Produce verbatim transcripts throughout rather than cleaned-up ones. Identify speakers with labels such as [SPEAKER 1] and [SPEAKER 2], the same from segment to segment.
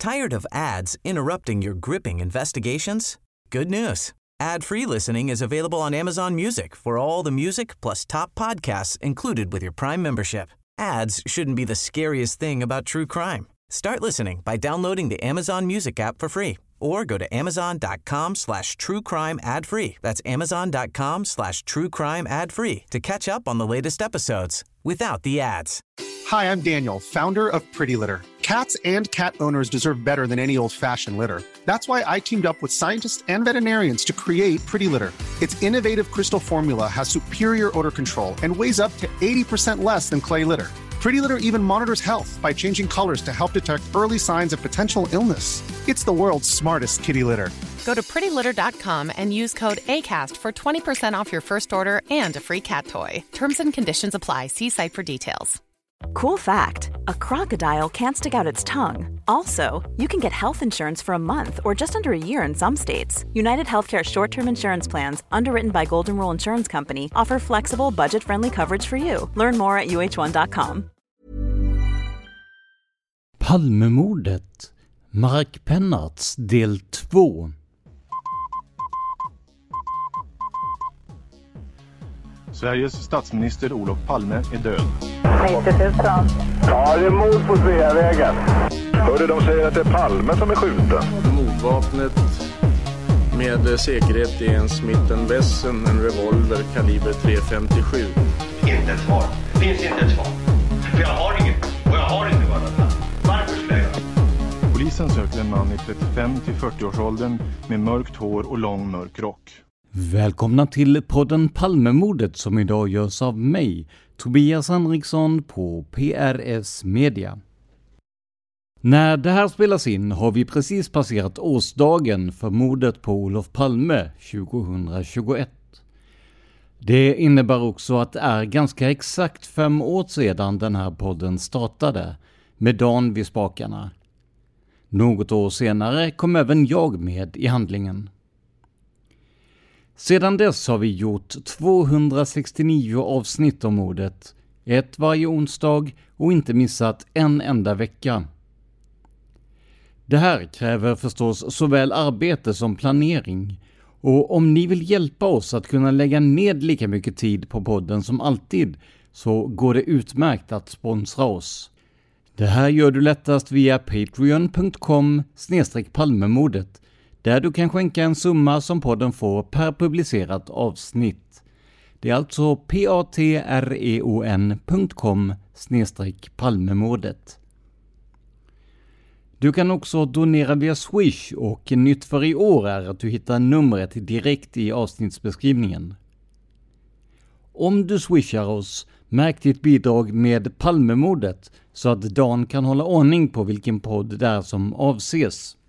[SPEAKER 1] Tired of ads interrupting your gripping investigations? Good news. Ad-free listening is available on Amazon Music for all the music plus top podcasts included with your Prime membership. Ads shouldn't be the scariest thing about true crime. Start listening by downloading the Amazon Music app for free or go to amazon.com slash true crime ad free. That's amazon.com slash true crime ad free to catch up on the latest episodes without the ads.
[SPEAKER 2] Hi, I'm Daniel, founder of Pretty Litter. Cats and cat owners deserve better than any old-fashioned litter. That's why I teamed up with scientists and veterinarians to create Pretty Litter. Its innovative crystal formula has superior odor control and weighs up to eighty percent less than clay litter. Pretty Litter even monitors health by changing colors to help detect early signs of potential illness. It's the world's smartest kitty litter.
[SPEAKER 3] Go to pretty litter dot com and use code ACAST for twenty percent off your first order and a free cat toy. Terms and conditions apply. See site for details.
[SPEAKER 4] Cool fact, a crocodile can't stick out its tongue. Also, you can get health insurance for a month or just under a year in some states. United Healthcare short-term insurance plans, underwritten by Golden Rule Insurance Company, offer flexible, budget-friendly coverage for you. Learn more at u h one dot com.
[SPEAKER 5] Palmemordet, Mark Penarts del två.
[SPEAKER 6] Sveriges statsminister Olof Palme är död.
[SPEAKER 7] nittio tusen.
[SPEAKER 8] Ja, det är mord på Sveavägen. Hörde de säger att det är Palme som är skjuten.
[SPEAKER 9] Mordvapnet med säkerhet är en Smith and Wesson, en revolver kaliber tre femtiosju.
[SPEAKER 10] Inte ett svar. Det finns inte ett svar. För jag har inget. Och jag har inte varit. Varför skulle jag göra?
[SPEAKER 6] Polisen söker en man i trettiofem till fyrtio-årsåldern med mörkt hår och lång mörk rock.
[SPEAKER 5] Välkomna till podden Palmemordet som idag görs av mig, Tobias Henriksson på P R S Media. När det här spelas in har vi precis passerat årsdagen för mordet på Olof Palme tjugohundratjugoett. Det innebär också att det är ganska exakt fem år sedan den här podden startade, med Dan vid spakarna. Något år senare kom även jag med i handlingen. Sedan dess har vi gjort tvåhundrasextionio avsnitt om mordet, ett varje onsdag och inte missat en enda vecka. Det här kräver förstås såväl arbete som planering, och om ni vill hjälpa oss att kunna lägga ned lika mycket tid på podden som alltid så går det utmärkt att sponsra oss. Det här gör du lättast via patreon punkt com slash palmemordet, där du kan skänka en summa som podden får per publicerat avsnitt. Det är alltså patreon punkt com slash palmemordet. Du kan också donera via Swish, och nytt för i år är att du hittar numret direkt i avsnittsbeskrivningen. Om du swishar oss, märk ditt bidrag med Palmemordet så att Dan kan hålla ordning på vilken podd det är som avses.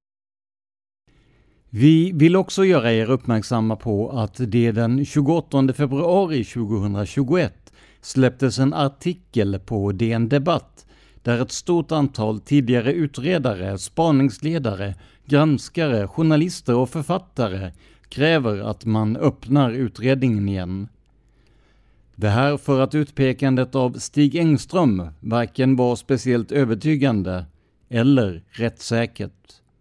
[SPEAKER 5] Vi vill också göra er uppmärksamma på att det den tjugoåttonde februari tjugohundratjugoett släpptes en artikel på D N Debatt där ett stort antal tidigare utredare, spaningsledare, granskare, journalister och författare kräver att man öppnar utredningen igen. Det här för att utpekandet av Stig Engström varken var speciellt övertygande eller rättssäkert.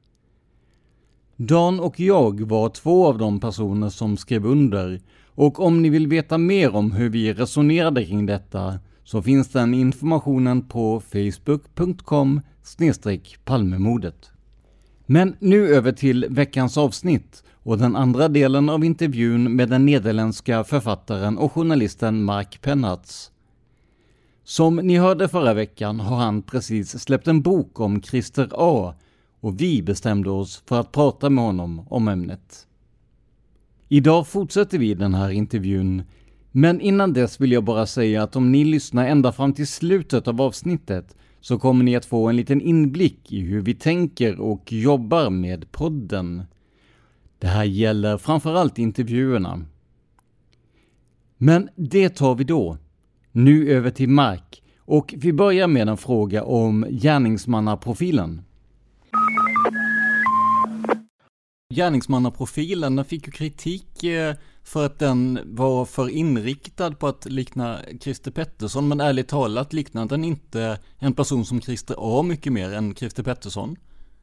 [SPEAKER 5] Dan och jag var två av de personer som skrev under, och om ni vill veta mer om hur vi resonerade kring detta så finns den informationen på facebook punkt com slash palmemordet. Men nu över till veckans avsnitt och den andra delen av intervjun med den nederländska författaren och journalisten Mark Penarts. Som ni hörde förra veckan har han precis släppt en bok om Christer A, och vi bestämde oss för att prata med honom om ämnet. Idag fortsätter vi den här intervjun, men innan dess vill jag bara säga att om ni lyssnar ända fram till slutet av avsnittet så kommer ni att få en liten inblick i hur vi tänker och jobbar med podden. Det här gäller framförallt intervjuerna. Men det tar vi då. Nu över till Mark, och vi börjar med en fråga om gärningsmannaprofilen. Gärningsmannaprofilen fick ju kritik för att den var för inriktad på att likna Christer Pettersson, men ärligt talat liknar den inte en person som Christer A mycket mer än Christer Pettersson.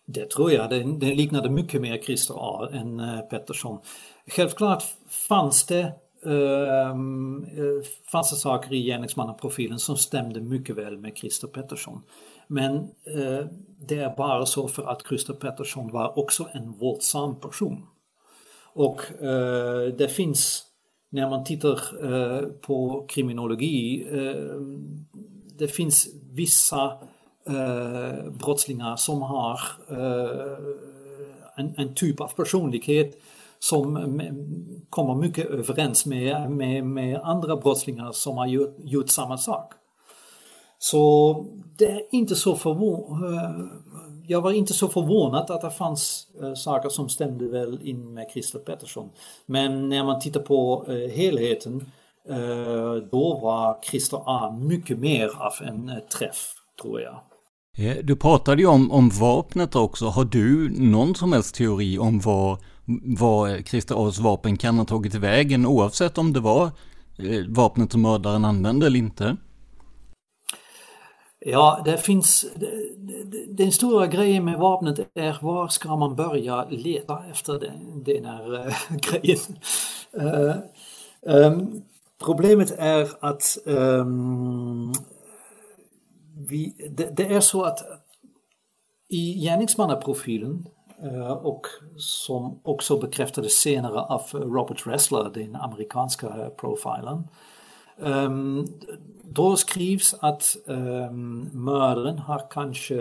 [SPEAKER 11] Det tror jag, det, det liknade mycket mer Christer A än uh, Pettersson. Självklart fanns det, uh, fanns det saker i gärningsmannaprofilen som stämde mycket väl med Christer Pettersson. Men uh, det är bara så för att Christer Pettersson var också en våldsam person. Och uh, det finns, när man tittar uh, på kriminologi, uh, det finns vissa uh, brottslingar som har uh, en, en typ av personlighet som kommer mycket överens med, med, med andra brottslingar som har gjort, gjort samma sak. Så det är inte så förvånad. Jag var inte så förvånad att det fanns uh, saker som stämde väl in med Christer Pettersson. Men när man tittar på uh, helheten, uh, då var Christer A mycket mer av en uh, träff, tror jag.
[SPEAKER 5] Du pratade ju om, om vapnet också. Har du någon som helst teori om vad, vad Christer A's vapen kan ha tagit i vägen, oavsett om det var uh, vapnet som mördaren använde eller inte?
[SPEAKER 11] Ja, det finns, den stora grejen med vapnet är var ska man börja leta efter den, den här uh, grejen. Uh, um, problemet är att um, vi, det, det är så att i gärningsmannaprofilen uh, och som också bekräftades senare av Robert Ressler, den amerikanska profilen, um, då skrivs att um, mördaren har kanske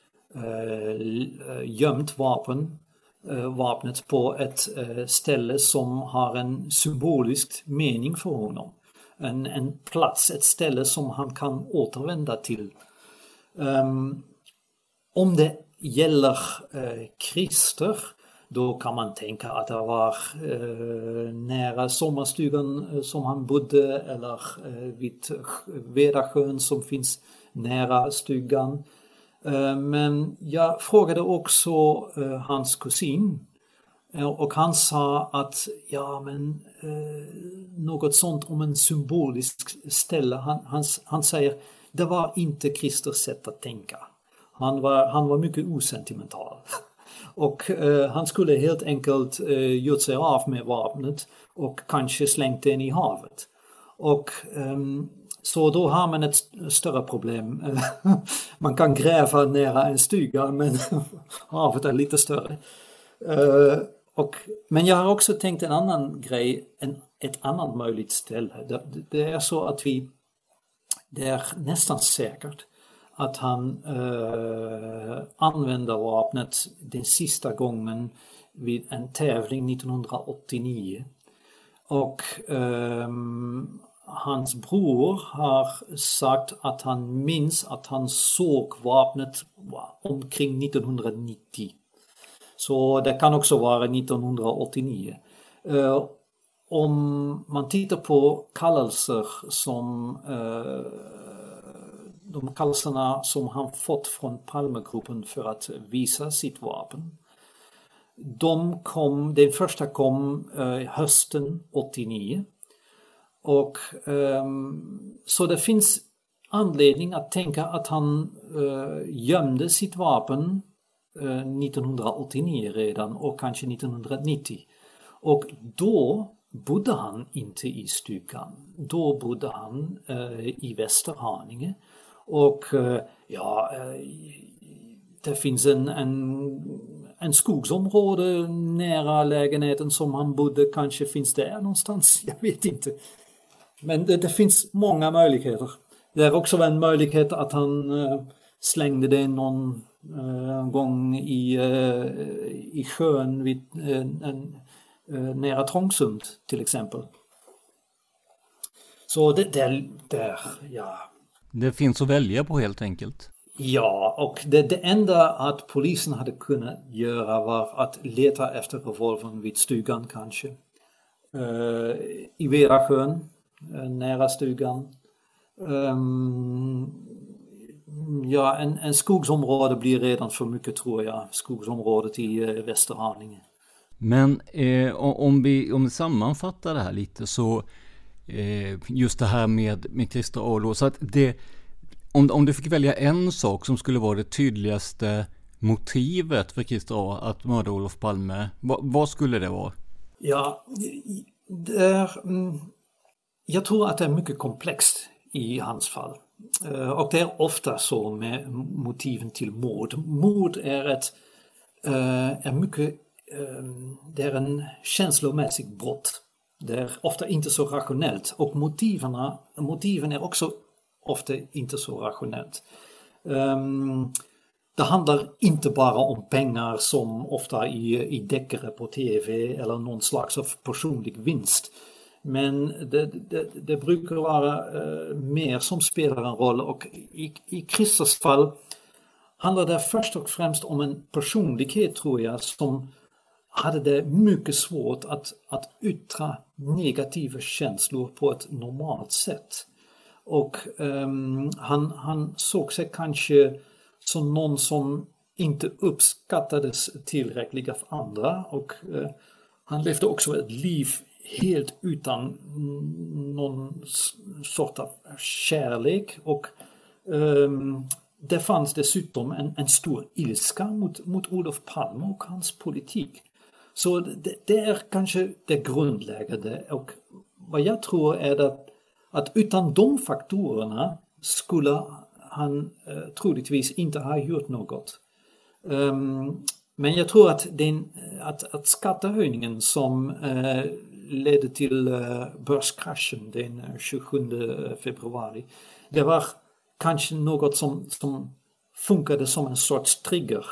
[SPEAKER 11] uh, gömt vapen, uh, vapnet på ett uh, ställe som har en symbolisk mening för honom. En, en plats, ett ställe som han kan återvända till. Um, om det gäller uh, Christer, då kan man tänka att det var eh, nära sommarstugan eh, som han bodde, eller eh, vid Vedasjön som finns nära stugan. Eh, men jag frågade också eh, hans kusin eh, och han sa att ja, men eh, något sånt om en symbolisk ställe. Han, han, han säger det var inte Christers sätt att tänka. Han var, han var mycket osentimental. Och eh, han skulle helt enkelt eh, gjort sig av med vapnet och kanske slängt den i havet. Och eh, så då har man ett större problem. Man kan gräva nära en stuga, men havet är lite större. Eh, och, men jag har också tänkt en annan grej, en, ett annat möjligt ställe. Det, det är så att vi, det är nästan säkert att han eh, använde vapnet den sista gången vid en tävling nittonhundraåttionio. Och eh, hans bror har sagt att han minns att han såg vapnet omkring nittonhundranittio. Så det kan också vara nittonhundraåttionio. Eh, om man tittar på kallelser som eh, de kallelserna som han fått från Palmegruppen för att visa sitt vapen. De kom, den första kom eh, hösten åttionio. Och eh, så det finns anledning att tänka att han eh, gömde sitt vapen eh, nittonhundraåttionio redan och kanske nittonhundranittio. Och då bodde han inte i stugan. Då bodde han eh, i Västerhaninge. Och ja, det finns en, en, en skogsområde nära lägenheten som han bodde. Kanske finns det någonstans, jag vet inte. Men det, det finns många möjligheter. Det är också en möjlighet att han uh, slängde det någon uh, gång i, uh, i sjön vid, uh, en, uh, nära Trångsund till exempel. Så det där, där ja...
[SPEAKER 5] Det finns att välja på helt enkelt.
[SPEAKER 11] Ja, och det, det enda att polisen hade kunnat göra var att leta efter revolvern vid stugan kanske. Uh, I Vedasjön, uh, nära stugan. Um, ja, en, en skogsområde blir redan för mycket, tror jag. Skogsområdet i uh, Västerhaninge.
[SPEAKER 5] Men eh, om, vi, om vi sammanfattar det här lite så... just det här med, med Christer A. Så att det, om, om du fick välja en sak som skulle vara det tydligaste motivet för Christer A att mörda Olof Palme? Va, vad skulle det vara?
[SPEAKER 11] Ja, det är, jag tror att det är mycket komplext i hans fall. Och det är ofta så med motiven till mord. Mord är ett är mycket, det är en känslomässig brott. Det är ofta inte så rationellt och motiven, motiven är också ofta inte så rationellt. Det handlar inte bara om pengar som ofta i, i deckare på tv eller någon slags av personlig vinst. Men det, det, det brukar vara uh, mer som spelar en roll och i, i Christers fall handlar det först och främst om en personlighet tror jag som hade det mycket svårt att, att yttra negativa känslor på ett normalt sätt. Och um, han, han såg sig kanske som någon som inte uppskattades tillräckligt av andra och uh, han levde också ett liv helt utan någon sort av kärlek och um, det fanns dessutom en, en stor ilska mot, mot Olof Palme och hans politik. Så det, det är kanske det grundläggande och vad jag tror är att, att utan de faktorerna skulle han eh, troligtvis inte ha gjort något. Um, men jag tror att, den, att, att skattehöjningen som eh, ledde till eh, börskraschen den tjugosjunde februari, det var kanske något som, som funkade som en sorts trigger.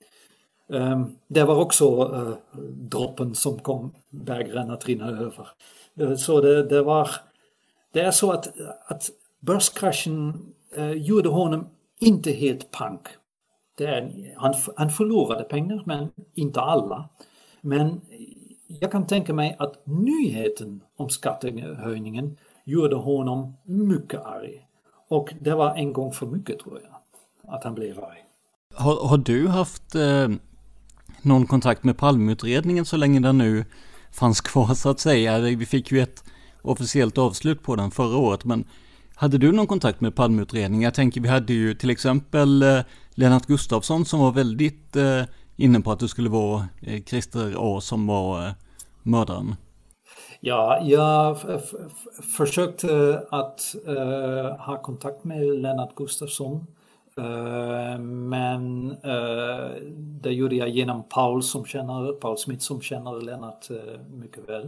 [SPEAKER 11] Um, det var också uh, droppen som kom bägaren att rinna över. Uh, så det, det var det är så att, att börskraschen uh, gjorde honom inte helt pank. Det är, han, han förlorade pengar men inte alla. Men jag kan tänka mig att nyheten om skattehöjningen gjorde honom mycket arg. Och det var en gång för mycket tror jag att han blev arg.
[SPEAKER 5] Har, har du haft eh, någon kontakt med Palmeutredningen så länge den nu fanns kvar så att säga? Vi fick ju ett officiellt avslut på den förra året, men hade du någon kontakt med Palmeutredningen? Jag tänker vi hade ju till exempel eh, Lennart Gustafsson som var väldigt eh, inne på att det skulle vara eh, Christer A som var eh, mördaren.
[SPEAKER 11] Ja, jag f- f- försökte att uh, ha kontakt med Lennart Gustafsson. Uh, men uh, det gjorde jag genom Paul som känner, Paul Smith som känner Lennart uh, mycket väl.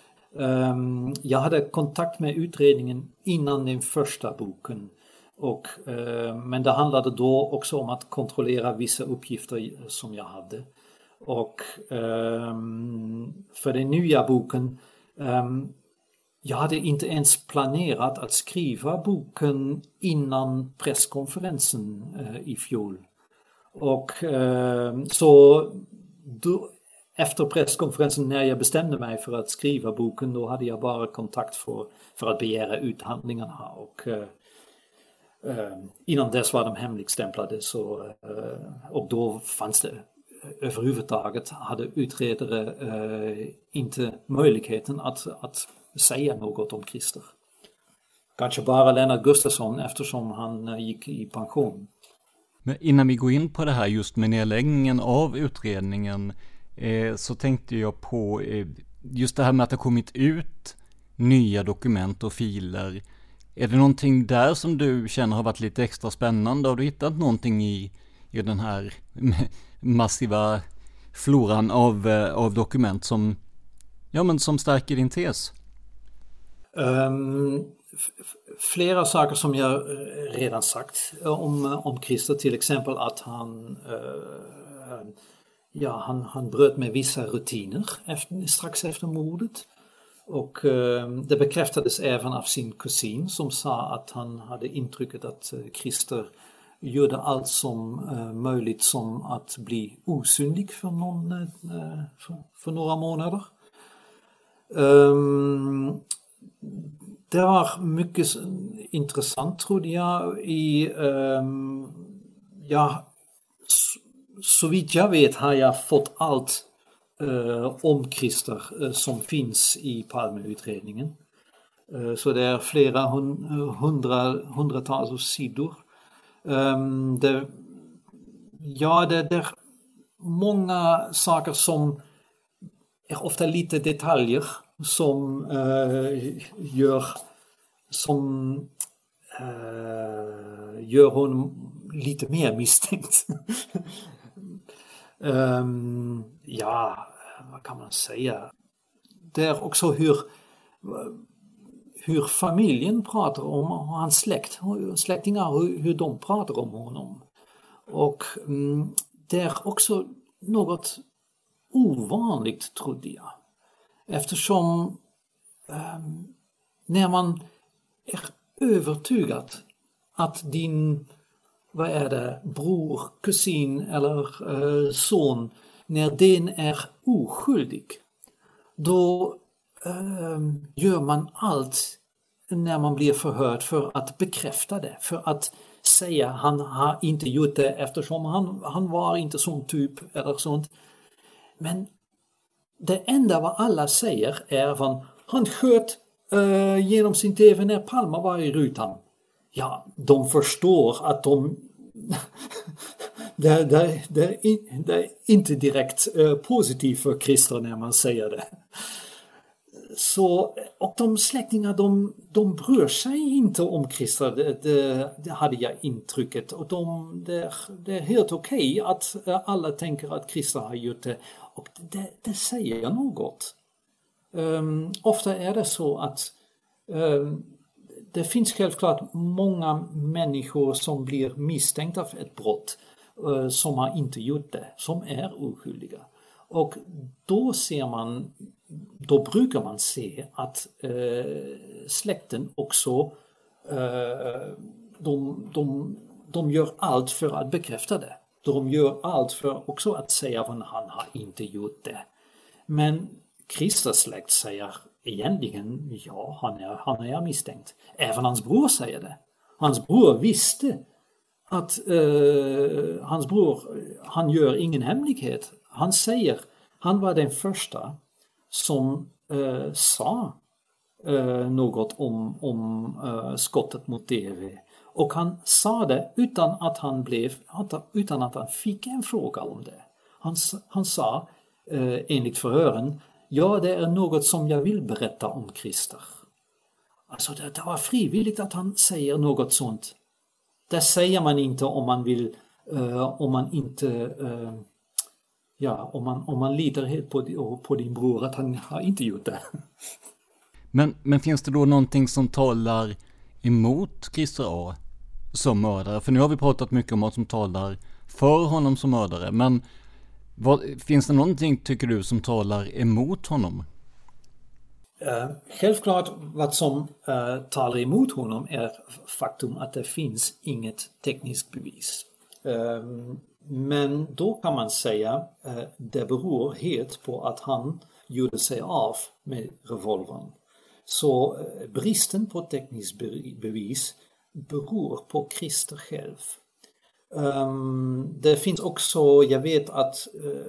[SPEAKER 11] Um, jag hade kontakt med utredningen innan den första boken. Och, uh, men det handlade då också om att kontrollera vissa uppgifter som jag hade. Och um, för den nya boken um, jag hade inte ens planerat att skriva boken innan presskonferensen eh, i fjol. Och eh, så då, efter presskonferensen när jag bestämde mig för att skriva boken, då hade jag bara kontakt för, för att begära ut handlingarna. Och eh, eh, innan dess var de hemligstämplade så, eh, och då fanns det överhuvudtaget, hade utredare eh, inte möjligheten att, att säga något om Christer. Kanske bara Lennart Gustafsson eftersom han gick i pension.
[SPEAKER 5] Men innan vi går in på det här just med nedläggningen av utredningen eh, så tänkte jag på eh, just det här med att det har kommit ut nya dokument och filer. Är det någonting där som du känner har varit lite extra spännande? Har du hittat någonting i, i den här massiva floran av, av dokument som, ja, men som stärker din tes?
[SPEAKER 11] Um, f- flera saker som jag redan sagt om, om Christer, till exempel att han, uh, ja, han, han bröt med vissa rutiner efter, strax efter mordet. Och uh, det bekräftades även av sin kusin som sa att han hade intrycket att Christer gjorde allt som uh, möjligt som att bli osynlig för, någon, uh, för, för några månader. Um, Det var mycket intressant trodde jag i, um, ja, så, så vitt jag vet har jag fått allt uh, om Christer uh, som finns i Palmeutredningen. Uh, så det är flera hundra, hundratals sidor. Um, det, Ja, det, det är många saker som är ofta lite detaljer som uh, gör som uh, gör honom lite mer misstänkt. um, ja, vad kan man säga? Det är också hur hur familjen pratar om hans släkt, släktingar, hur, hur de pratar om honom. Och um, det är också något ovanligt, trodde jag. Eftersom um, när man är övertygad att din, vad är det, bror, kusin eller uh, son, när den är oskyldig, då um, gör man allt när man blir förhörd för att bekräfta det, för att säga han har inte gjort det eftersom han, han var inte sån typ eller sånt. Men det enda vad alla säger är att han sköt uh, genom sin tv när Palme var i rutan. Ja, de förstår att de det, det, det, är, det är inte direkt uh, positivt för Christer när man säger det. Så, och de släktingar, de, de bryr sig inte om Christer, det, det, det hade jag intrycket. Och de, det, det är helt okej okay att alla tänker att Christer har gjort det. Och det, det säger något. Um, ofta är det så att um, det finns självklart många människor som blir misstänkta för ett brott uh, som har inte gjort det, som är oskyldiga. Och då ser man, då brukar man se att uh, släkten också uh, de, de, de gör allt för att bekräfta det. De gör allt för också att säga att han har inte gjort det. Men Christers släkt säger egentligen, ja, han är, han är misstänkt. Även hans bror säger det. Hans bror visste att uh, hans bror, han gör ingen hemlighet. Han säger, han var den första som uh, sa uh, något om, om uh, skottet mot D V. Och han sa det utan att han blev, utan att han fick en fråga om det. Han, han sa uh, enligt förhören, ja, det är något som jag vill berätta om Christer. Alltså det, det var frivilligt att han säger något sånt. Det säger man inte om man vill, uh, om man inte, uh, ja, om man, om man litar helt på, på din bror att han har inte gjort det.
[SPEAKER 5] Men, men finns det då någonting som talar emot Christer A som mördare? För nu har vi pratat mycket om vad som talar för honom som mördare, men vad, finns det någonting, tycker du, som talar emot honom?
[SPEAKER 11] Uh, självklart vad som uh, talar emot honom är faktum att det finns inget tekniskt bevis. Uh, men då kan man säga uh, det beror helt på att han gjorde sig av med revolvern. Så uh, bristen på tekniskt bevis beror på Christer själv. Um, det finns också, jag vet att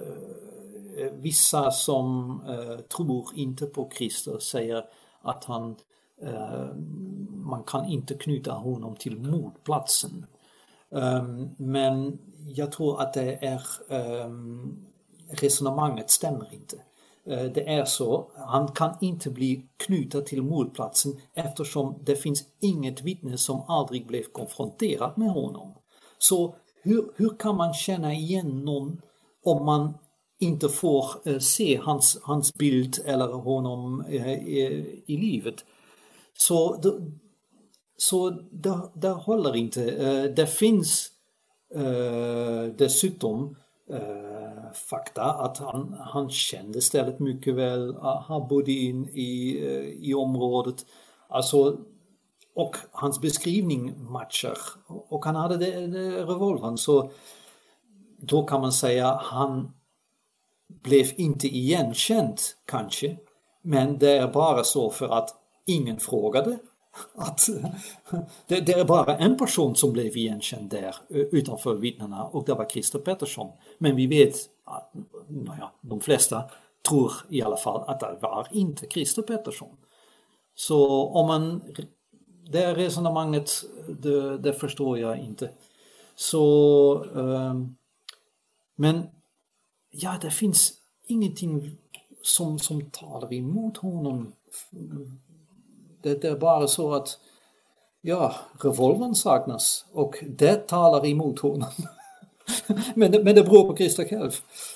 [SPEAKER 11] uh, vissa som uh, tror inte på Christer säger att han, uh, man kan inte knyta honom till mordplatsen. Um, men jag tror att det är um, resonemanget stämmer inte. Uh, det är så, han kan inte bli knuten till mordplatsen eftersom det finns inget vittne som aldrig blev konfronterat med honom. Så hur, hur kan man känna igen någon om man inte får eh, se hans, hans bild eller honom eh, i, i livet? Så, det, så det, det håller inte. Eh, det finns eh, dessutom eh, fakta att han, han kände stället mycket väl. Han bodde in i, eh, i området. Alltså, och hans beskrivning matchar. Och han hade det, det revolvern. Så då kan man säga att han blev inte igenkänd kanske. Men det är bara så för att ingen frågade. Att det, det är bara en person som blev igenkänd där utanför vittnena. Och det var Christer Pettersson. Men vi vet att naja, de flesta tror i alla fall att det var inte Christer Pettersson. Så om man... Det resonemanget, det, det förstår jag inte. Så, um, Men ja, det finns ingenting som, som talar emot honom. Det, det är bara så att ja, revolvern saknas och det talar emot honom. men, det, men det beror på Christer själv.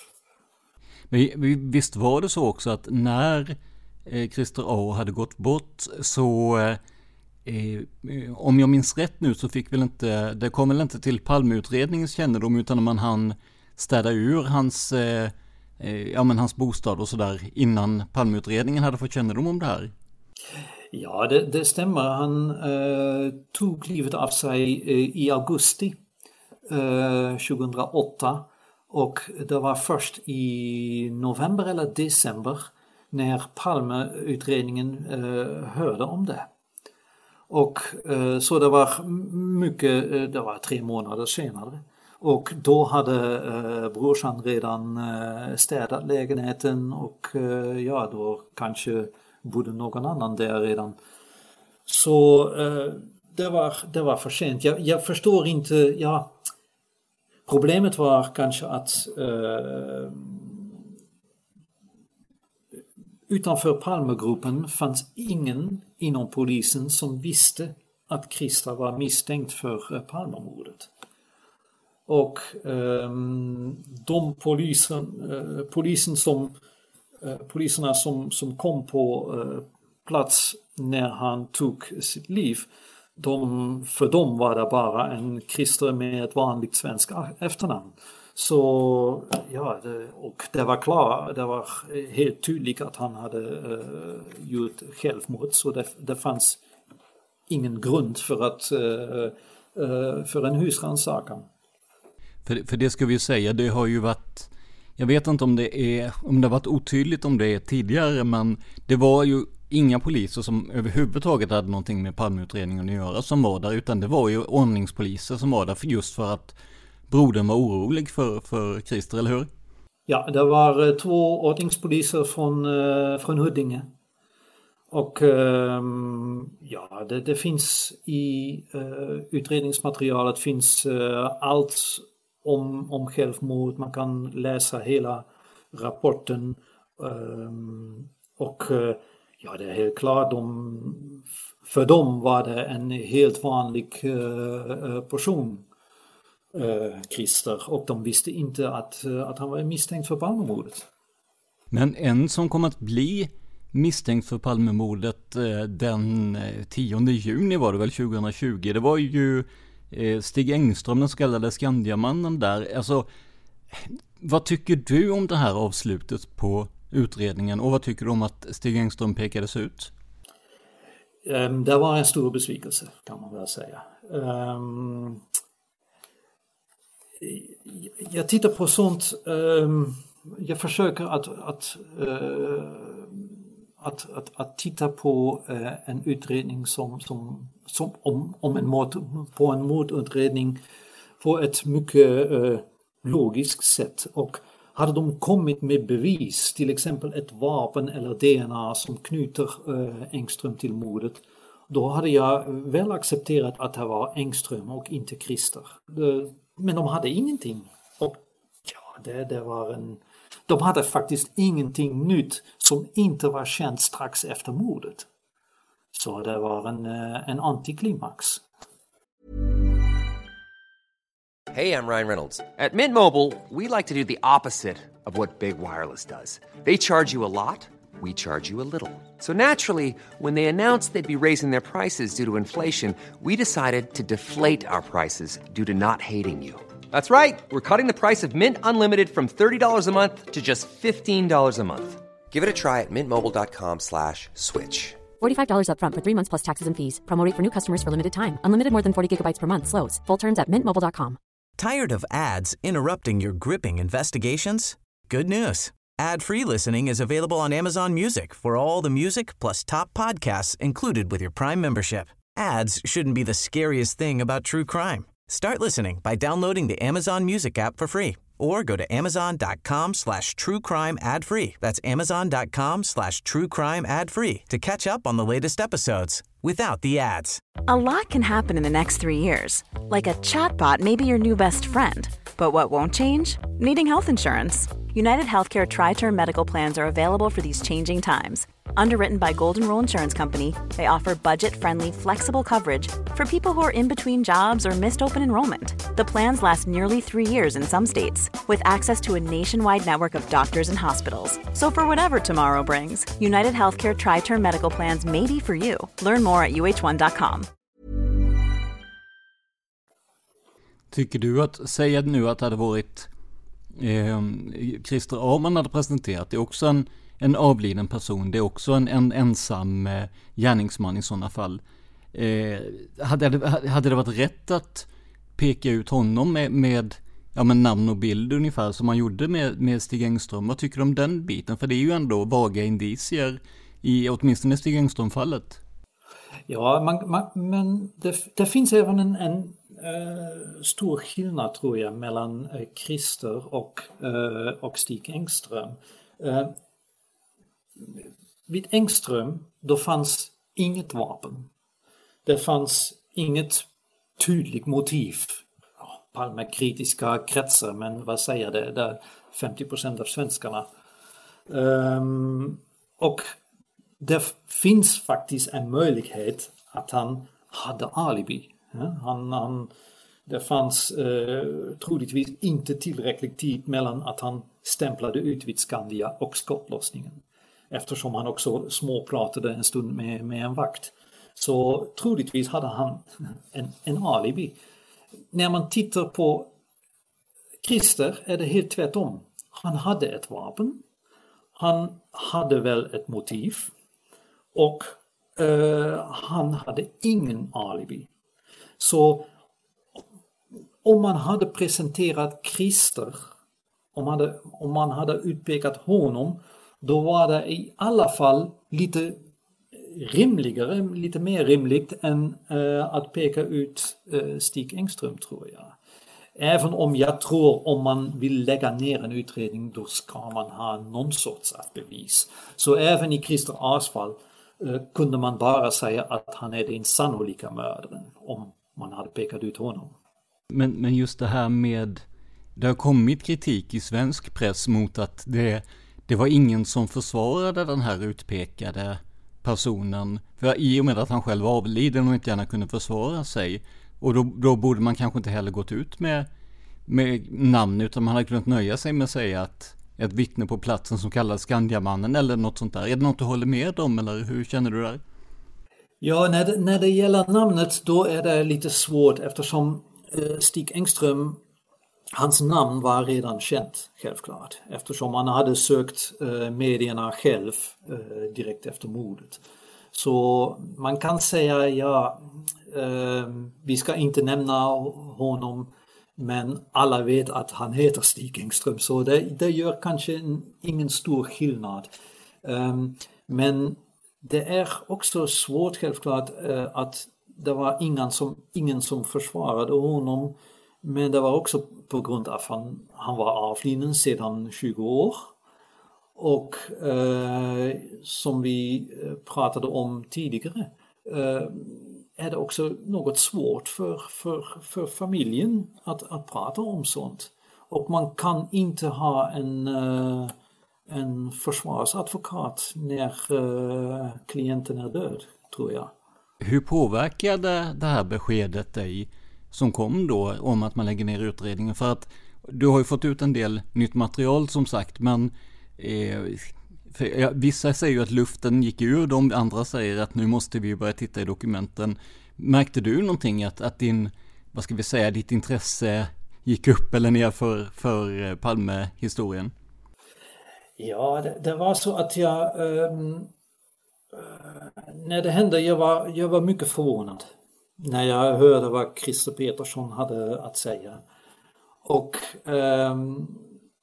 [SPEAKER 5] Men visst var det så också att när eh, Christer A hade gått bort så eh, om jag minns rätt nu så fick väl inte, det kom väl inte till Palmeutredningens kännedom utan man hann städa ur hans, eh, ja, men hans bostad och sådär innan Palmeutredningen hade fått kännedom om det här.
[SPEAKER 11] Ja, det, det stämmer. Han eh, tog livet av sig eh, i augusti eh, tjugohundraåtta och det var först i november eller december när Palmeutredningen eh, hörde om det. Och eh, så det var mycket, det var tre månader senare. Och då hade eh, brorsan redan eh, städat lägenheten och eh, ja, då kanske bodde någon annan där redan. Så eh, det, var, det var för sent. Jag, jag förstår inte, ja, problemet var kanske att eh, utanför Palmegruppen fanns ingen inom polisen som visste att Christer var misstänkt för Palmemordet. Och eh, de polisen, eh, polisen som, eh, poliserna som, som kom på eh, plats när han tog sitt liv, de, för dem var det bara en Christer med ett vanligt svenskt efternamn. Så ja, det, och det var klart, det var helt tydligt att han hade eh, gjort självmord, så det, det fanns ingen grund för, att, eh, eh, för en husrannsakan.
[SPEAKER 5] För, för det ska vi säga, det har ju varit, jag vet inte om det är, om det har varit otydligt om det är tidigare, men det var ju inga poliser som överhuvudtaget hade någonting med Palmeutredningen att göra som var där, utan det var ju ordningspoliser som var där för just för att brodern var orolig för, för Christer, eller hur?
[SPEAKER 11] Ja, det var två ordningspoliser från, från Huddinge. Och ja, det, det finns i uh, utredningsmaterialet finns uh, allt om, om självmord. Man kan läsa hela rapporten. Um, och uh, ja, det är helt klart, de, för dem var det en helt vanlig uh, person, uh, Christer. Och de visste inte att, uh, att han var misstänkt för Palmemordet.
[SPEAKER 5] Men en som kommer att bli misstänkt för Palmemordet den tionde juni var det väl tjugohundratjugo. Det var ju Stig Engström, den så kallade Skandiamannen där. Alltså, vad tycker du om det här avslutet på utredningen och vad tycker du om att Stig Engström pekades ut?
[SPEAKER 11] Det var en stor besvikelse, kan man väl säga. Jag tittar på sånt, jag försöker att, att Att, att, att titta på eh, en utredning som, som, som om, om en mord, på en mordutredning på ett mycket eh, logiskt sätt. Och hade de kommit med bevis, till exempel ett vapen eller D N A som knyter eh, Engström till mordet, då hade jag väl accepterat att det var Engström och inte Christer. Men de hade ingenting. Och ja, det, det var en... De hade faktiskt ingenting nytt som inte var känt strax efter mordet. Så det var en, en antiklimax.
[SPEAKER 12] Hey, I'm Ryan Reynolds. At Mint Mobile, we like to do the opposite of what Big Wireless does. They charge you a lot, we charge you a little. So naturally, when they announced they'd be raising their prices due to inflation, we decided to deflate our prices due to not hating you. That's right. We're cutting the price of Mint Unlimited from thirty dollars a month to just fifteen dollars a month. Give it a try at mintmobile.com slash switch.
[SPEAKER 13] forty-five dollars up front for three months plus taxes and fees. Promo rate for new customers for limited time. Unlimited more than forty gigabytes per month. Slows full terms at mint mobile dot com.
[SPEAKER 1] Tired of ads interrupting your gripping investigations? Good news. Ad-free listening is available on Amazon Music for all the music plus top podcasts included with your Prime membership. Ads shouldn't be the scariest thing about true crime. Start listening by downloading the Amazon Music app for free or go to amazon.com slash true crime ad free. That's amazon.com slash true crime ad free to catch up on the latest episodes without the ads.
[SPEAKER 4] A lot can happen in the next three years. Like a chatbot may be your new best friend. But what won't change? Needing health insurance. United Healthcare Tri-Term Medical Plans are available for these changing times. Underwritten by Golden Rule Insurance Company, they offer budget-friendly, flexible coverage for people who are in between jobs or missed open enrollment. The plans last nearly three years in some states, with access to a nationwide network of doctors and hospitals. So for whatever tomorrow brings, United Healthcare Tri-Term Medical Plans may be for you. Learn more at U H one dot com.
[SPEAKER 5] Tycker du att, säga nu att det hade varit eh, Christer Arman hade presenterat, det är också en, en avliden person, det är också en, en ensam eh, gärningsman i sådana fall. Eh, hade, hade det varit rätt att peka ut honom med, med, ja, med namn och bild ungefär som man gjorde med, med Stig Engström? Vad tycker du om den biten? För det är ju ändå vaga indicier i åtminstone Stig Engström-fallet.
[SPEAKER 11] Ja, man, man, men det, det finns även en, en Uh, stor skillnad tror jag mellan uh, Christer och, uh, och Stig Engström. Uh, vid Engström då fanns inget vapen. Det fanns inget tydligt motiv. Ja, Palme-kritiska kretsar, men vad säger det? Det är femtio procent av svenskarna. Um, och det finns faktiskt en möjlighet att han hade alibi. Han, han, det fanns eh, troligtvis inte tillräcklig tid mellan att han stämplade ut vid Skandia och skottlossningen. Eftersom han också småpratade en stund med, med en vakt. Så troligtvis hade han en, en alibi. När man tittar på Christer är det helt tvärtom. Han hade ett vapen. Han hade väl ett motiv. Och eh, han hade ingen alibi. Så om man hade presenterat Christer, om, hade, om man hade utpekat honom, då var det i alla fall lite rimligare, lite mer rimligt än uh, att peka ut uh, Stig Engström, tror jag. Även om jag tror om man vill lägga ner en utredning, då ska man ha någon sorts bevis. Så även i Christer A's fall uh, kunde man bara säga att han är den sannolika mördaren om man hade pekat ut honom.
[SPEAKER 5] Men, men just det här med, det har kommit kritik i svensk press mot att det, det var ingen som försvarade den här utpekade personen. För i och med att han själv var avliden och inte gärna kunde försvara sig. Och då, då borde man kanske inte heller gått ut med, med namn, utan man hade kunnat nöja sig med att säga att ett vittne på platsen som kallas Skandiamannen eller något sånt där. Är det något du håller med om, eller hur känner du där?
[SPEAKER 11] Ja, när det, när det gäller namnet då är det lite svårt eftersom eh, Stig Engström, hans namn var redan känt, självklart. Eftersom han hade sökt eh, medierna själv eh, direkt efter mordet. Så man kan säga, ja, eh, vi ska inte nämna honom, men alla vet att han heter Stig Engström. Så det, det gör kanske en, ingen stor skillnad. Eh, men det är också svårt självklart att det var ingen som, ingen som försvarade honom, men det var också på grund av att han, han var avliden sedan tjugo år. Och eh, som vi pratade om tidigare eh, är det också något svårt för, för, för familjen att, att prata om sånt. Och man kan inte ha en... Eh, en försvarsadvokat när uh, klienten är död, tror jag.
[SPEAKER 5] Hur påverkade det här beskedet dig som kom då om att man lägger ner utredningen? För att du har ju fått ut en del nytt material som sagt, men eh, för, ja, vissa säger ju att luften gick ur dem, andra säger att nu måste vi börja titta i dokumenten. Märkte du någonting att, att din, vad ska vi säga, ditt intresse gick upp eller ner för, för Palme-historien?
[SPEAKER 11] Ja, det, det var så att jag, um, när det hände, jag var, jag var mycket förvånad när jag hörde vad Christer Petersson hade att säga. Och um,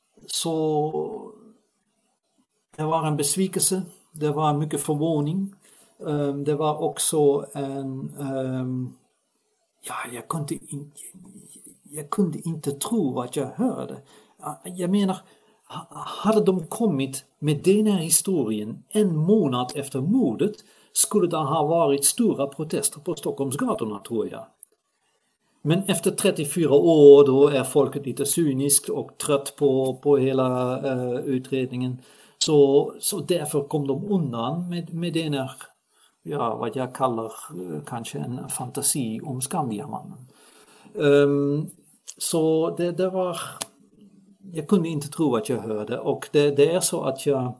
[SPEAKER 11] så det var en besvikelse, det var mycket förvåning. Um, det var också en, um, ja, jag kunde, in, jag kunde inte tro vad jag hörde. Jag menar, hade de kommit med den här historien en månad efter mordet, skulle det ha varit stora protester på Stockholmsgatorna, tror jag. Men efter trettiofyra år då är folket lite cyniskt och trött på, på hela uh, utredningen. Så, så därför kom de undan med, med den här, ja, vad jag kallar uh, kanske en fantasi om Skandiamannen. Um, så det, det var, jag kunde inte tro att jag hörde, och det, det är så att jag,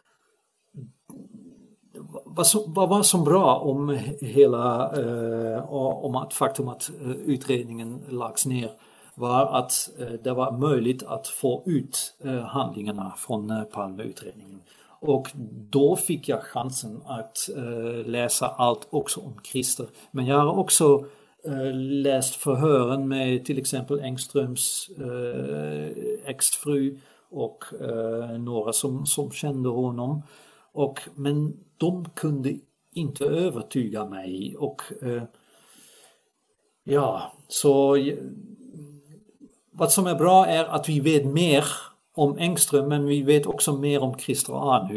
[SPEAKER 11] vad, som, vad var som bra om hela, uh, om att faktum att uh, utredningen lagts ner var att uh, det var möjligt att få ut uh, handlingarna från uh, Palmeutredningen. Och då fick jag chansen att uh, läsa allt också om Christer. Men jag har också uh, läst förhören med till exempel Engströms uh, exfru och uh, några som, som kände honom. Och, men de kunde inte övertyga mig. Och uh, ja, så uh, vad som är bra är att vi vet mer om Engström, men vi vet också mer om Christer Arnö.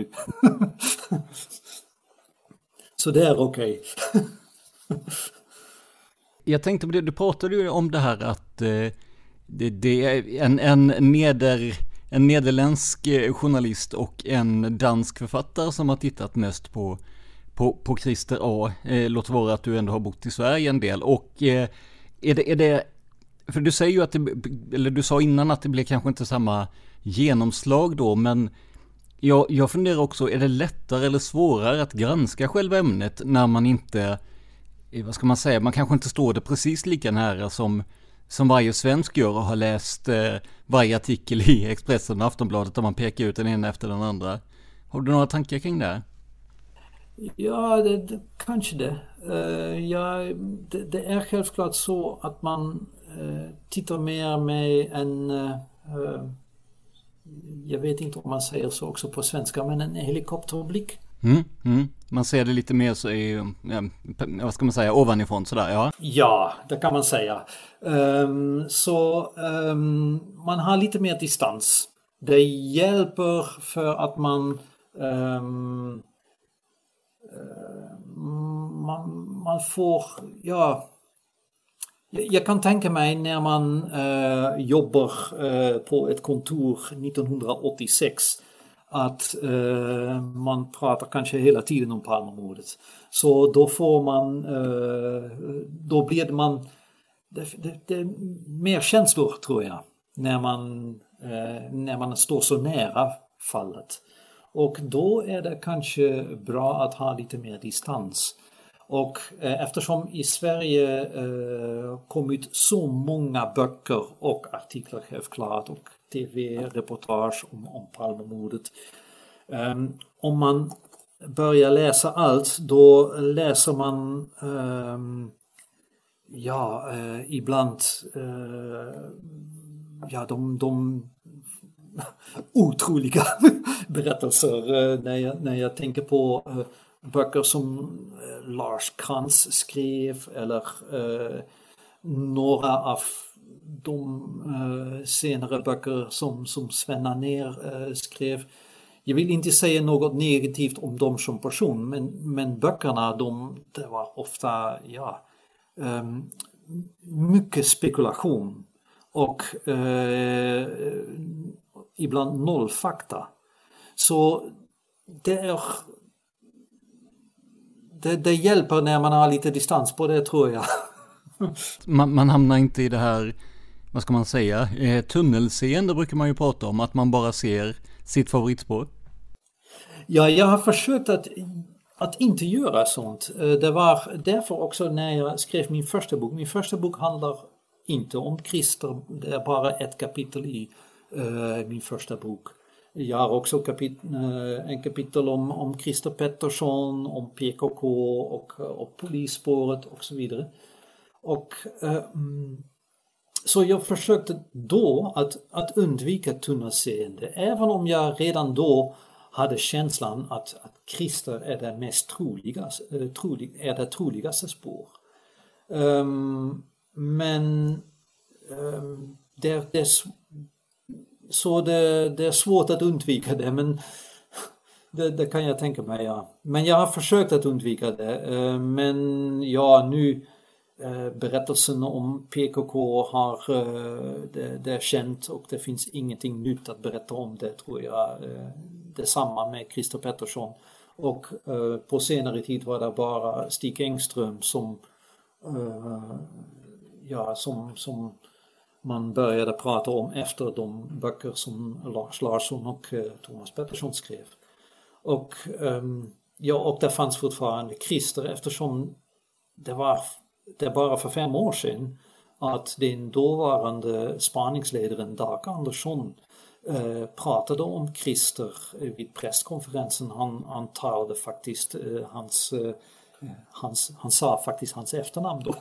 [SPEAKER 11] Så det är okej. Okay.
[SPEAKER 5] Jag tänkte på det, du pratade ju om det här att eh, det, det är en, en, neder, en nederländsk journalist och en dansk författare som har tittat mest på, på, på Christer A. Eh, låt vara att du ändå har bott i Sverige en del. Och eh, är det, är det, för du säger ju att det, eller du sa innan att det blir kanske inte samma genomslag då, men jag, jag funderar också, är det lättare eller svårare att granska själva ämnet när man inte, vad ska man säga, man kanske inte står det precis lika nära som, som varje svensk gör och har läst eh, varje artikel i Expressen och Aftonbladet där man pekar ut den ena efter den andra. Har du några tankar kring det?
[SPEAKER 11] Ja, det, det, kanske det. Uh, ja, det. Det är självklart så att man uh, tittar mer med en uh, jag vet inte om man säger så också på svenska, men en helikopterblick.
[SPEAKER 5] Mm, mm. Man ser det lite mer så i, ja, vad ska man säga, ovanifrån sådär, ja.
[SPEAKER 11] Ja, det kan man säga. Um, så um, man har lite mer distans. Det hjälper för att man um, man, man får, ja, jag kan tänka mig när man uh, jobbar uh, på ett kontor nittonhundraåttiosex att uh, man pratar kanske hela tiden om Palmemordet. Så då får man, uh, då blir man, det, det, det är mer känslor tror jag, när man, uh, när man står så nära fallet. Och då är det kanske bra att ha lite mer distans. Och eh, eftersom i Sverige eh, kommit så många böcker och artiklar självklart och tv-reportage om, om Palmemordet. Eh, om man börjar läsa allt, då läser man eh, ja, eh, ibland eh, ja, de, de otroliga berättelser eh, när, jag, när jag tänker på eh, böcker som Lars Krantz skrev eller eh, några av de eh, senare böcker som, som Sven Anér eh, skrev. Jag vill inte säga något negativt om dem som person, men, men böckerna de, det var ofta ja, eh, mycket spekulation och eh, ibland noll fakta. Så det är Det, det hjälper när man har lite distans på det, tror jag.
[SPEAKER 5] man, man hamnar inte i det här, vad ska man säga, eh, tunnelseende brukar man ju prata om, att man bara ser sitt favoritspår.
[SPEAKER 11] Ja, jag har försökt att, att inte göra sånt. Det var därför också när jag skrev min första bok. Min första bok handlar inte om Christer, det är bara ett kapitel i uh, min första bok. Jag har också kapit- en kapitel om, om Christer Pettersson, om P K K och, och polisspåret och så vidare. Och, um, så jag försökte då att, att undvika tunnelseende, även om jag redan då hade känslan att, att Christer är det mest troliga, trolig, är det troligaste spår. Um, men um, det, det, så det, det är svårt att undvika det, men det, det kan jag tänka mig, ja. Men jag har försökt att undvika det. Men ja, nu berättelsen om P K K har det, det är känt och det finns ingenting nytt att berätta om det, tror jag. Detsamma med Christer Pettersson. Och på senare tid var det bara Stig Engström som ja, som, som man började prata om efter de böcker som Lars Larsson och Thomas Pettersson skrev. Och, ja, och det fanns fortfarande Christer, eftersom det var det bara för fem år sedan att den dåvarande spaningsledaren Dag Andersson eh, pratade om Christer vid presskonferensen. Han, han talade faktiskt eh, hans, eh, hans, han sa faktiskt hans efternamn då.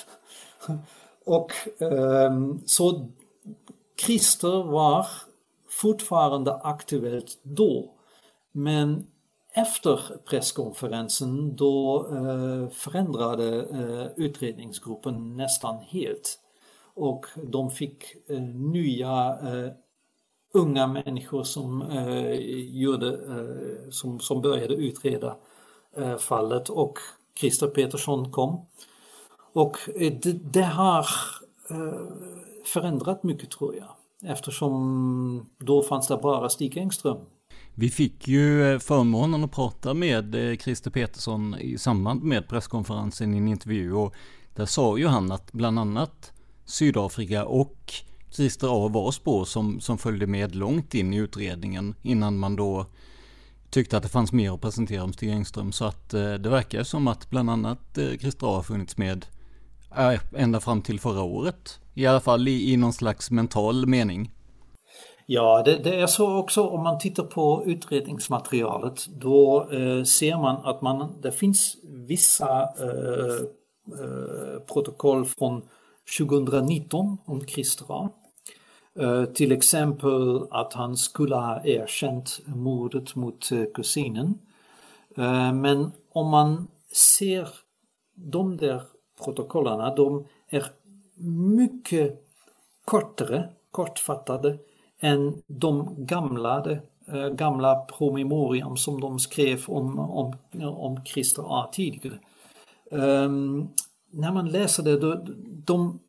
[SPEAKER 11] Och eh, så Christer var fortfarande aktuellt då, men efter presskonferensen då eh, förändrade eh, utredningsgruppen nästan helt, och de fick eh, nya eh, unga människor som, eh, gjorde, eh, som, som började utreda eh, fallet, och Christer Pettersson kom. Och eh, det, det har eh, förändrat mycket, tror jag, eftersom då fanns det bara Stig Engström.
[SPEAKER 5] Vi fick ju förmånen att prata med Christer Pettersson i samband med presskonferensen i en intervju, och där sa ju han att bland annat Sydafrika och Christer A var spår som, som följde med långt in i utredningen innan man då tyckte att det fanns mer att presentera om Stig Engström. Så att eh, det verkar som att bland annat eh, Christer A har funnits med äh, ända fram till förra året. I alla fall i, i någon slags mental mening.
[SPEAKER 11] Ja, det, det är så också om man tittar på utredningsmaterialet. Då eh, ser man att man, det finns vissa eh, eh, protokoll från tjugonitton om Christer A. Eh, till exempel att han skulle ha erkänt mordet mot eh, kusinen. Eh, men om man ser de där protokollerna, de är mycket kortare, kortfattade än de gamla, de, äh, gamla promemorium som de skrev om, om, om Christer A tidigare. Um, när man läser det, då, de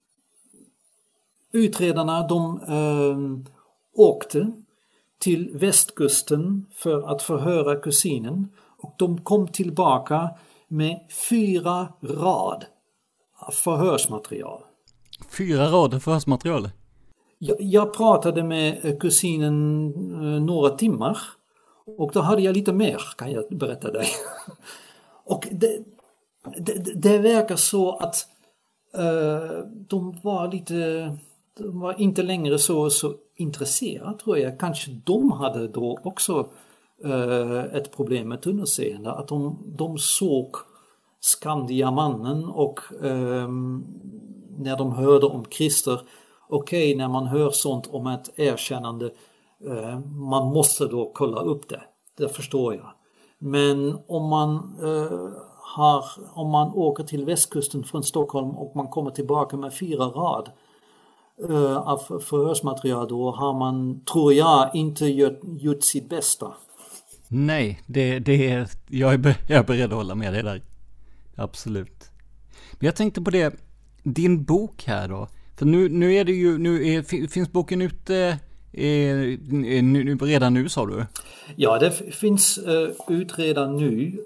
[SPEAKER 11] utredarna de um, åkte till västkusten för att förhöra kusinen, och de kom tillbaka med fyra rad förhörsmaterial.
[SPEAKER 5] Fyra rader förhörsmaterial?
[SPEAKER 11] Jag, jag pratade med kusinen eh, några timmar, och då hade jag lite mer, kan jag berätta dig. Och det, det, det verkar så att eh, de var lite, de var inte längre så, så intresserade, tror jag. Kanske de hade då också eh, ett problem med tunnelseende, att de, de såg Skandiamannen, och eh, när de hörde om Christer, okej, okay, när man hör sånt om ett erkännande, eh, man måste då kolla upp det. Det förstår jag. Men om man, eh, har, om man åker till västkusten från Stockholm och man kommer tillbaka med fyra rad eh, av förhörsmaterial, då har man, tror jag, inte gjort, gjort sitt bästa.
[SPEAKER 5] Nej, det, det är, jag, är be, jag är beredd att hålla med dig där. Absolut. Men jag tänkte på det, din bok här då. För nu, nu är det ju, nu är, finns boken ute eh, nu, redan nu, sa du?
[SPEAKER 11] Ja, det finns uh, ut redan nu.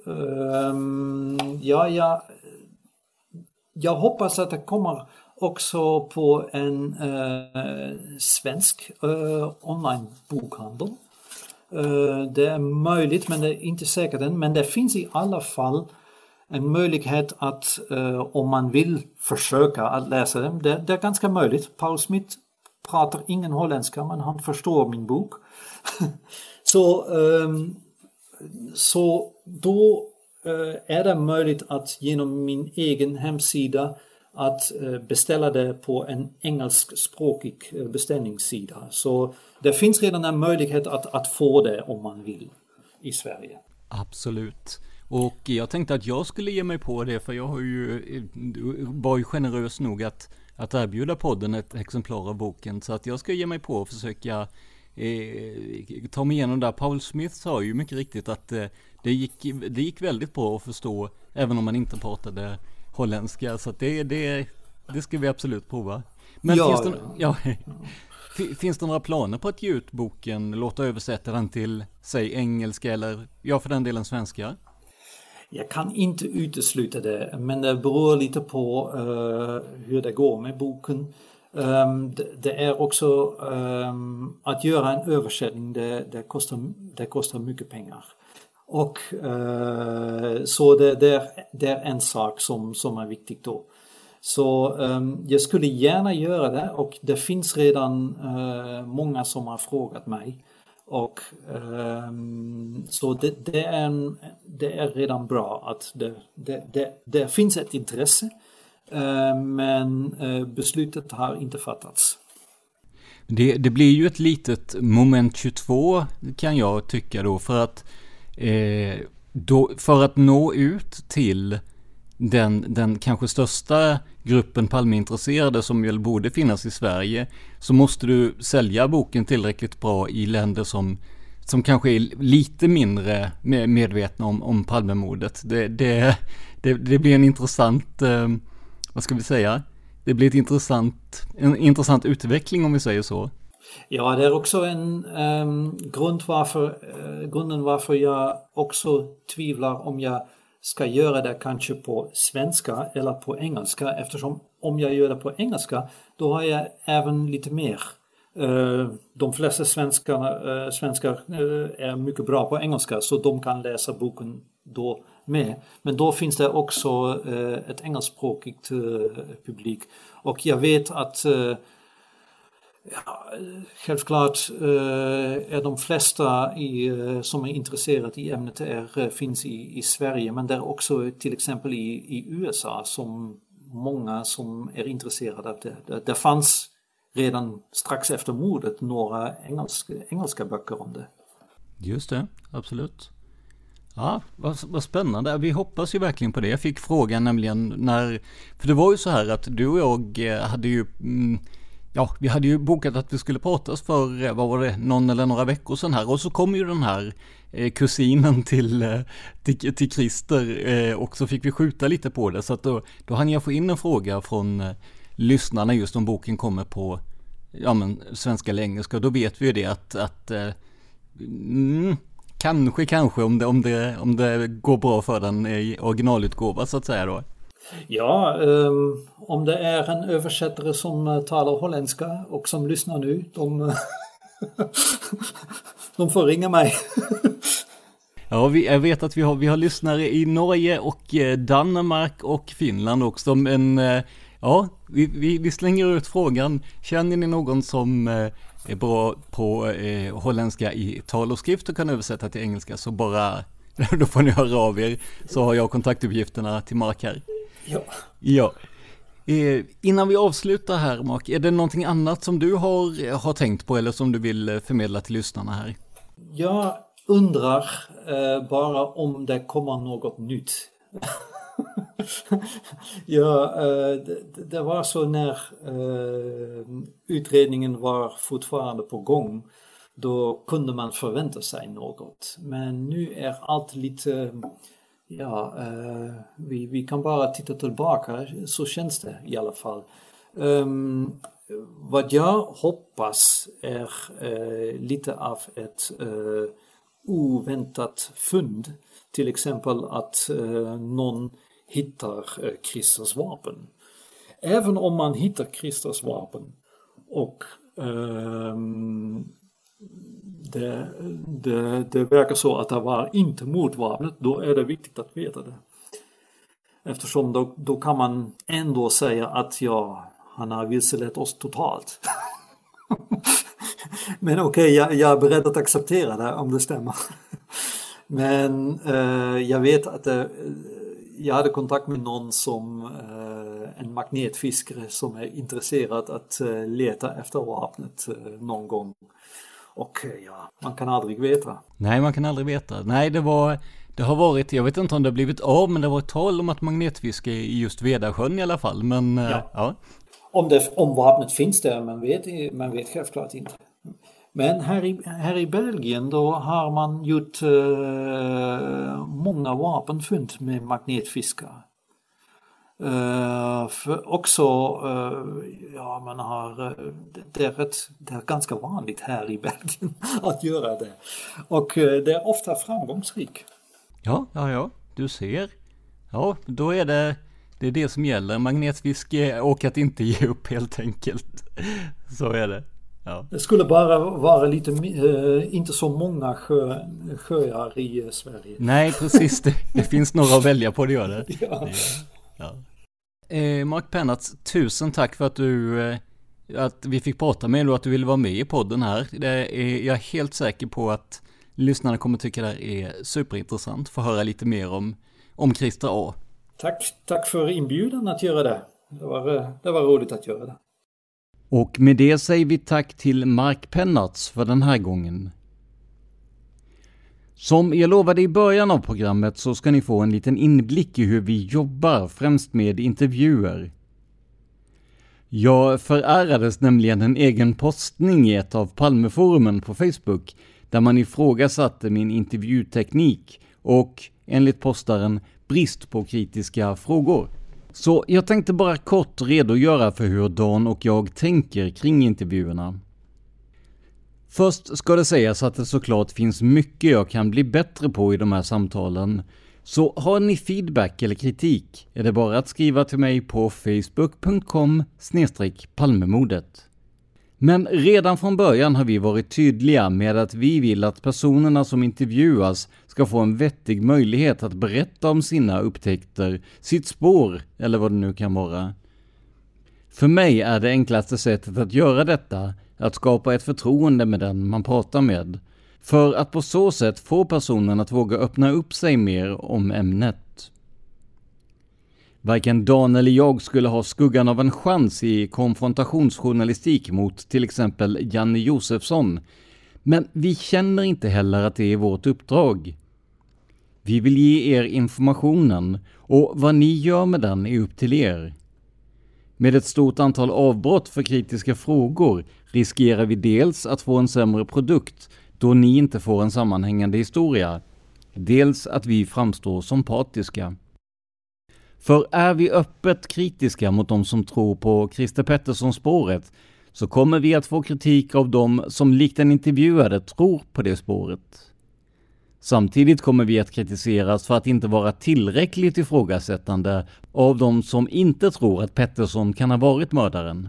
[SPEAKER 11] Um, ja, ja, jag hoppas att det kommer också på en uh, svensk uh, online-bokhandel. Uh, det är möjligt, men det är inte säkert än. Men det finns i alla fall en möjlighet att uh, om man vill försöka att läsa dem. Det, det är ganska möjligt. Paul Smith pratar ingen holländska, men han förstår min bok. så, um, så då uh, är det möjligt att genom min egen hemsida att uh, beställa det på en engelskspråkig uh, beställningssida. Så det finns redan en möjlighet att, att få det om man vill i Sverige.
[SPEAKER 5] Absolut. Och jag tänkte att jag skulle ge mig på det, för jag har ju, var ju generös nog att, att erbjuda podden ett exemplar av boken. Så att jag ska ge mig på att försöka eh, ta mig igenom där. Paul Smith sa ju mycket riktigt att eh, det, gick, det gick väldigt bra att förstå även om man inte pratade holländska. Så att det, det, det ska vi absolut prova. Men
[SPEAKER 11] ja,
[SPEAKER 5] finns, det, ja, finns det några planer på att ge ut boken, låta översätta den till, säg, engelska eller, ja, för den delen svenska?
[SPEAKER 11] Jag kan inte utesluta det, men det beror lite på uh, hur det går med boken. Um, det, det är också um, att göra en översättning, det, det, kostar, det kostar mycket pengar. Och uh, så det, det, är, det är en sak som, som är viktigt då. Så um, jag skulle gärna göra det, och det finns redan uh, många som har frågat mig. Och um, så det, det, är en, det är redan bra att det, det, det, det finns ett intresse, uh, men uh, beslutet har inte fattats.
[SPEAKER 5] Det, det blir ju ett litet moment tjugotvå, kan jag tycka då, för att, eh, då, för att nå ut till den, den kanske största gruppen Palmeintresserade som väl borde finnas i Sverige, så måste du sälja boken tillräckligt bra i länder som, som kanske är lite mindre medvetna om, om Palmemordet. Det, det, det, det blir en intressant, eh, vad ska vi säga, det blir ett intressant, en intressant utveckling om vi säger så.
[SPEAKER 11] Ja, det är också en um, grund varför, uh, grunden varför jag också tvivlar om jag ska göra det kanske på svenska eller på engelska, eftersom om jag gör det på engelska då har jag även lite mer. Uh, de flesta svenskar, uh, svenskar uh, är mycket bra på engelska, så de kan läsa boken då med. Men då finns det också uh, ett engelskspråkigt uh, publik, och jag vet att uh, ja, självklart uh, är de flesta i, uh, som är intresserade i ämnet är, uh, finns i, i Sverige, men det är också till exempel i, i U S A som många som är intresserade av det. Det, det fanns redan strax efter mordet några engelska, engelska böcker om det.
[SPEAKER 5] Just det, absolut. Ja, vad, vad spännande. Vi hoppas ju verkligen på det. Jag fick frågan nämligen när, för det var ju så här att du och jag hade ju mm, ja, vi hade ju bokat att vi skulle pratas för, vad var det, någon eller några veckor sedan här. Och så kom ju den här eh, kusinen till, eh, till, till Christer eh, och så fick vi skjuta lite på det. Så att då, då hann jag få in en fråga från eh, lyssnarna just om boken kommer på ja, men, svenska eller engelska. Då vet vi ju det att, att eh, mm, kanske, kanske om det, om, det, om det går bra för den i originalutgåva så att säga då.
[SPEAKER 11] Ja, um, om det är en översättare som uh, talar holländska och som lyssnar nu, de, uh, de får ringa mig.
[SPEAKER 5] Ja, vi, jag vet att vi har, vi har lyssnare i Norge och eh, Danmark och Finland också, men eh, ja, vi, vi, vi slänger ut frågan. Känner ni någon som eh, är bra på eh, holländska i tal och skrift och kan översätta till engelska, så bara, då får ni höra av er, så har jag kontaktuppgifterna till Mark här.
[SPEAKER 11] Ja.
[SPEAKER 5] Ja. Eh, innan vi avslutar här, Mark, är det någonting annat som du har, har tänkt på eller som du vill förmedla till lyssnarna här?
[SPEAKER 11] Jag undrar eh, bara om det kommer något nytt. Ja, eh, det, det var så när eh, utredningen var fortfarande på gång. Då kunde man förvänta sig något. Men nu är allt lite... Ja, eh, vi, vi kan bara titta tillbaka, så känns det i alla fall. Um, vad jag hoppas är eh, lite av ett eh, oväntat fund. Till exempel att eh, någon hittar eh, Christers vapen. Även om man hittar Christers vapen och eh, Det, det, det verkar så att det var inte mordvapnet, då är det viktigt att veta det. Eftersom då, då kan man ändå säga att ja, han har vilselett oss totalt. Men okej, okay, jag, jag är beredd att acceptera det om det stämmer. Men eh, jag vet att det, jag hade kontakt med någon som eh, en magnetfiskare som är intresserad att eh, leta efter vapnet eh, någon gång. Och ja, man kan aldrig veta.
[SPEAKER 5] Nej, man kan aldrig veta. Nej, det var, det har varit, jag vet inte om det har blivit av, men det var ett tal om att magnetfiske i just Vedasjön i alla fall. Men ja. ja.
[SPEAKER 11] Om, det, om vapnet finns där, man vet, man vet självklart inte. Men här i, här i Belgien då har man gjort uh, många vapenfynd med magnetfiskar. Uh, för också, uh, ja man har, uh, det, är ett, det är ganska vanligt här i Belgien att göra det. Och uh, det är ofta framgångsrikt.
[SPEAKER 5] Ja, ja, ja, du ser. Ja, då är det det, är det som gäller. Magnetfiske och att inte ge upp helt enkelt. Så är det. Ja. Det
[SPEAKER 11] skulle bara vara lite, uh, inte så många sjö, sjöar i uh, Sverige.
[SPEAKER 5] Nej, precis. Det, det finns några att välja på, det gör det.
[SPEAKER 11] Ja.
[SPEAKER 5] Ja. Eh, Mark Pennartz, tusen tack för att du eh, att vi fick prata med dig och att du ville vara med i podden här. Det är, jag är helt säker på att lyssnarna kommer tycka det här är superintressant. Få höra lite mer om, om Christer A.
[SPEAKER 11] Tack, tack för inbjudan att göra det. Det var, det var roligt att göra det.
[SPEAKER 5] Och med det säger vi tack till Mark Pennartz för den här gången. Som jag lovade i början av programmet så ska ni få en liten inblick i hur vi jobbar, främst med intervjuer. Jag förärades nämligen en egen postning i ett av Palmeforumen på Facebook där man ifrågasatte min intervjuteknik och, enligt postaren, brist på kritiska frågor. Så jag tänkte bara kort redogöra för hur Dan och jag tänker kring intervjuerna. Först ska det sägas att det såklart finns mycket jag kan bli bättre på i de här samtalen. Så har ni feedback eller kritik är det bara att skriva till mig på facebook punkt com slash palmemodet. Men redan från början har vi varit tydliga med att vi vill att personerna som intervjuas ska få en vettig möjlighet att berätta om sina upptäckter, sitt spår eller vad det nu kan vara. För mig är det enklaste sättet att göra detta att skapa ett förtroende med den man pratar med, för att på så sätt få personen att våga öppna upp sig mer om ämnet. Varken Dan eller jag skulle ha skuggan av en chans i konfrontationsjournalistik mot till exempel Janne Josefsson, men vi känner inte heller att det är vårt uppdrag. Vi vill ge er informationen och vad ni gör med den är upp till er. Med ett stort antal avbrott för kritiska frågor riskerar vi dels att få en sämre produkt då ni inte får en sammanhängande historia, dels att vi framstår som partiska. För är vi öppet kritiska mot de som tror på Christer Pettersson-spåret så kommer vi att få kritik av dem som likt den intervjuade tror på det spåret. Samtidigt kommer vi att kritiseras för att inte vara tillräckligt ifrågasättande av de som inte tror att Pettersson kan ha varit mördaren.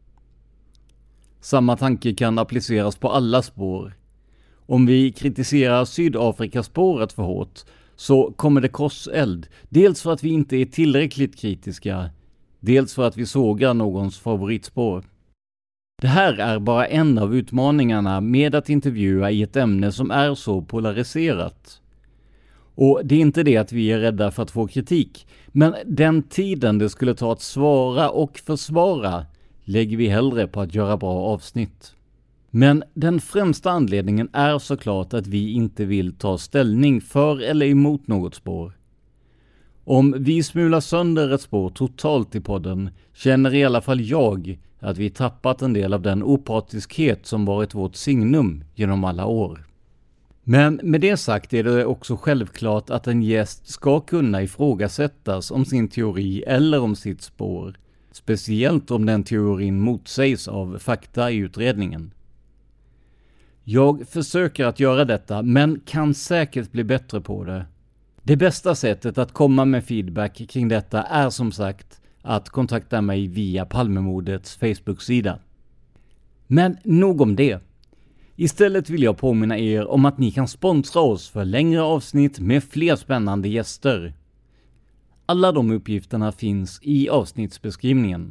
[SPEAKER 5] Samma tanke kan appliceras på alla spår. Om vi kritiserar Sydafrikaspåret för hårt så kommer det korseld, dels för att vi inte är tillräckligt kritiska, dels för att vi sågar någons favoritspår. Det här är bara en av utmaningarna med att intervjua i ett ämne som är så polariserat. Och det är inte det att vi är rädda för att få kritik, men den tiden det skulle ta att svara och försvara lägger vi hellre på att göra bra avsnitt. Men den främsta anledningen är såklart att vi inte vill ta ställning för eller emot något spår. Om vi smular sönder ett spår totalt i podden känner i alla fall jag att vi tappat en del av den opartiskhet som varit vårt signum genom alla år. Men med det sagt är det också självklart att en gäst ska kunna ifrågasättas om sin teori eller om sitt spår, speciellt om den teorin motsägs av fakta i utredningen. Jag försöker att göra detta men kan säkert bli bättre på det. Det bästa sättet att komma med feedback kring detta är som sagt att kontakta mig via Palmemordets Facebook-sida. Men nog om det. Istället vill jag påminna er om att ni kan sponsra oss för längre avsnitt med fler spännande gäster. Alla de uppgifterna finns i avsnittsbeskrivningen.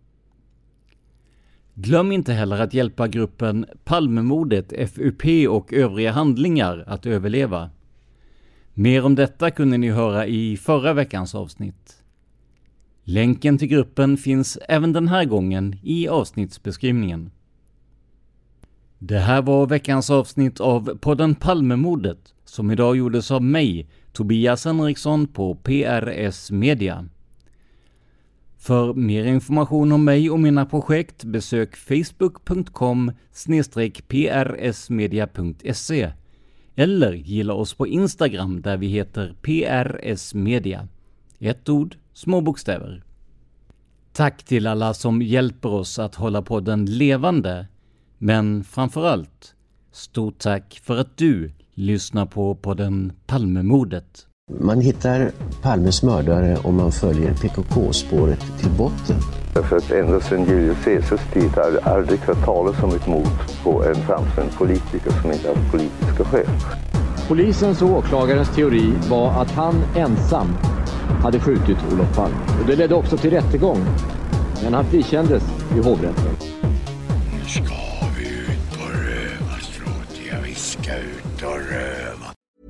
[SPEAKER 5] Glöm inte heller att hjälpa gruppen Palmemordet, F U P och övriga handlingar att överleva. Mer om detta kunde ni höra i förra veckans avsnitt. Länken till gruppen finns även den här gången i avsnittsbeskrivningen. Det här var veckans avsnitt av podden Palmemordet som idag gjordes av mig, Tobias Henriksson på P R S Media. För mer information om mig och mina projekt besök facebook punkt com snedstreck p r s media punkt se eller gilla oss på Instagram där vi heter P R S Media. Ett ord, små bokstäver. Tack till alla som hjälper oss att hålla podden levande, men framförallt stort tack för att du lyssnar på podden Palmemordet.
[SPEAKER 14] Man hittar Palmes mördare om man följer P K K-spåret till botten.
[SPEAKER 8] För att ända sedan Julius Caesars tid har det aldrig hört talas om ett mord på en framstående politiker som inte har politiska skäl.
[SPEAKER 15] Polisens och åklagarens teori var att han ensam hade skjutit Olof Palme. Och det ledde också till rättegång. Men han frikändes i hovrätten.
[SPEAKER 16] Nu ska vi ut på rövarstråt. Vi ska ut och röva.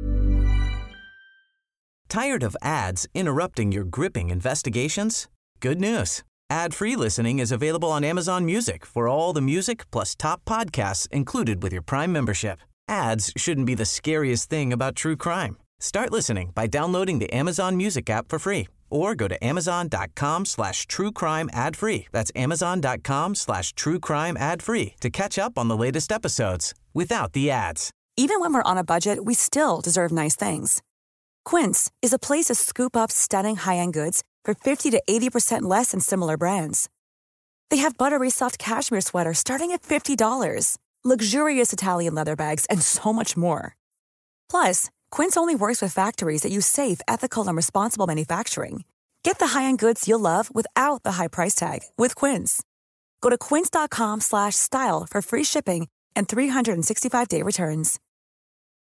[SPEAKER 1] Tired of ads interrupting your gripping investigations? Good news. Ad-free listening is available on Amazon Music for all the music plus top podcasts included with your Prime membership. Ads shouldn't be the scariest thing about true crime. Start listening by downloading the Amazon Music app for free or go to amazon.com slash true crime ad free. That's amazon.com slash true crime ad free to catch up on the latest episodes without the ads.
[SPEAKER 17] Even when we're on a budget, we still deserve nice things. Quince is a place to scoop up stunning high-end goods for fifty to eighty percent less than similar brands. They have buttery soft cashmere sweaters starting at fifty dollars, luxurious Italian leather bags, and so much more. Plus, Quince only works with factories that use safe, ethical, and responsible manufacturing. Get the high-end goods you'll love without the high price tag with Quince. Go to quince.com slash style for free shipping and three sixty-five day returns.